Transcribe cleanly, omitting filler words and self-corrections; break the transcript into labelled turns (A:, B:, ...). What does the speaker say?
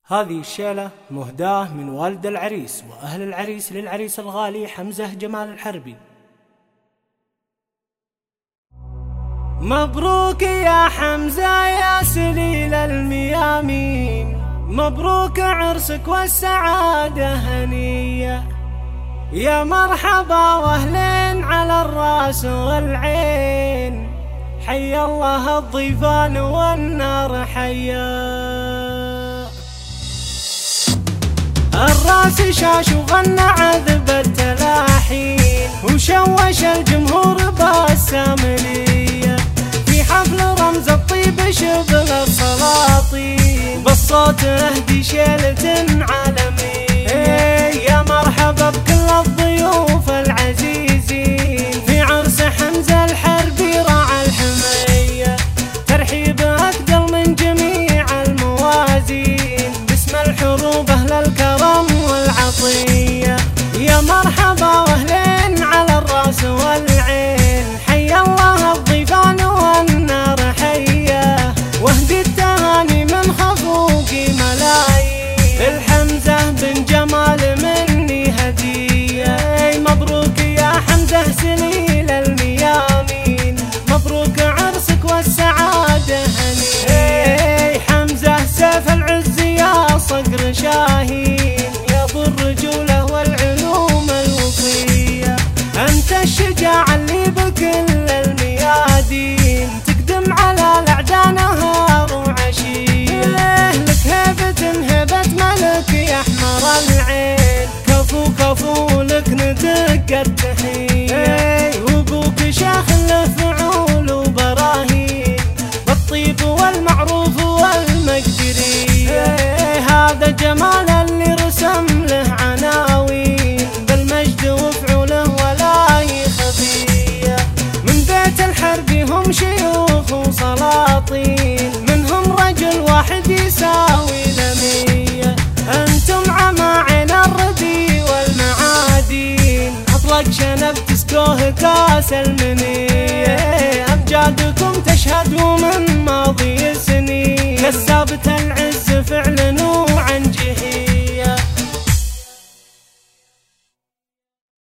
A: هذه الشيلة مهداة من والد العريس وأهل العريس للعريس الغالي حمزة جمال الحربي. مبروك يا حمزة يا سليل الميامين، مبروك عرسك والسعادة هنية، يا مرحبا واهلين على الراس والعين، حي الله الضيفان والنار حيا. الراس شاش وغنى عذب التلاحين، وشوش الجمهور بالساملية، في حفل رمز الطيب شبل السلاطين، بالصوت اهدي شيلة عالمية. يا مرحبا بكل الضيوف العزيزين، في عرس حمزة الحربي راعى الحمية، ترحيب أثقل من جميع الموازين، باسم الحروب أهل الكرم والعطية. يا مرحبا واهلين على الراس والعين، حي الله الضيفان والنار حيا، واهدي التهاني من خفوقي ملايين، الحمزة بن جمال مني هدية. مبروك يا حمزة سليل الميامين، مبروك عرسك والسعادة هنية. حمزة سيف العز يا صقر شاهين، يا ابو الرجولة والعلوم الوفية، انت الشجاع اللي بكل الميادين، تقدم على الاعداء نهار وعشية، لك هيبة ملك يا احمر العين، كفو كفو لك ندق التحية، وابوك شيخ له فعول وبراهين، بالطيب والمعروف والمقدرية، هذا جمال اللي رسم له عناوين، بالمجد وفعوله ولا يخفيه. من بيت الحربي هم شيوخ وسلاطين، منهم رجل واحد يساوي ل100، انتم عماعين الردي والمعادين، اطلق شنب تسكوه كاس المنية، امجادكم تشهد